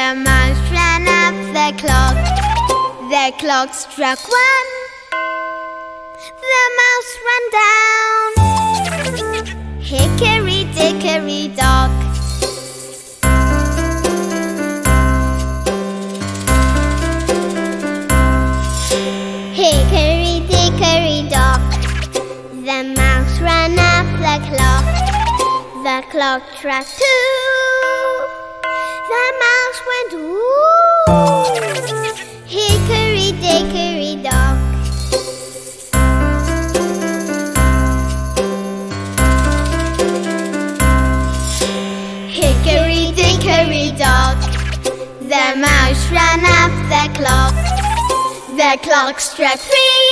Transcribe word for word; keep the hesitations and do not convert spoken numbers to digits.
The mouse ran up the clock. The clock struck one. The mouse ran down. Hickory dickory dock. Hickory dickory dock. The mouse ran up the clock. The clock struck two. The mouse went ooh. Hickory dickory dock. Hickory dickory dock. The mouse ran up the clock. The clock struck three.